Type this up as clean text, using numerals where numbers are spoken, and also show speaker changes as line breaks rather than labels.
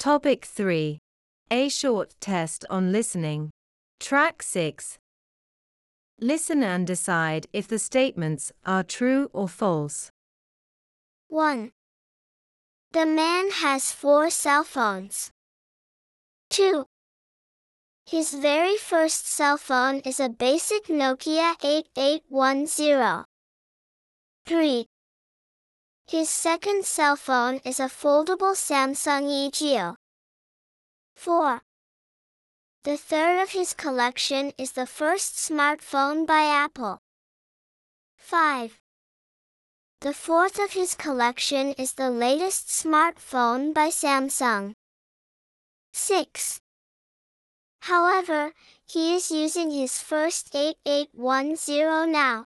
Topic 3. A short test on listening. Track 6. Listen and decide if the statements are true or false.
1. The man has 4 cell phones. 2. His very first cell phone is a basic Nokia 8810. 3. His second cell phone is a foldable Samsung Egeo. 4. The third of his collection is the first smartphone by Apple. 5. The fourth of his collection is the latest smartphone by Samsung. 6. However, he is using his first 8810 now.